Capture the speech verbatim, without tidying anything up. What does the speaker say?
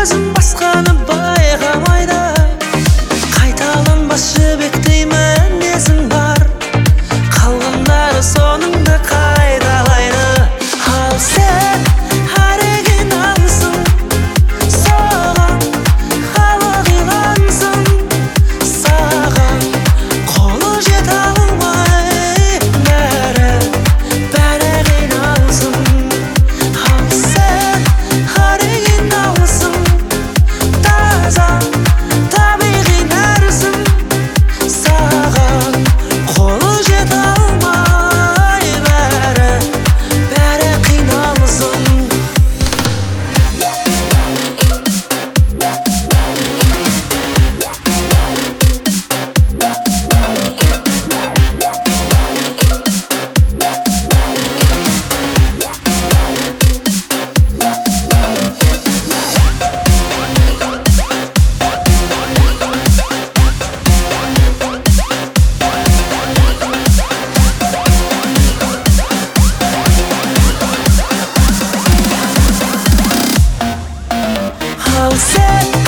өзім басқаны байқамайды. Қайталанбас жібектей мінезің бар, қалғандары соныңды қайталайды. Ал сен оригиналсың, саған халық илансың, саған қолы жете алмай бәрі бәрі қиналсың. Ал сен оригиналсың, таза табиғи нәрсің, саған қолы жете алмай бәрі бәрі қиналсың. Ал сен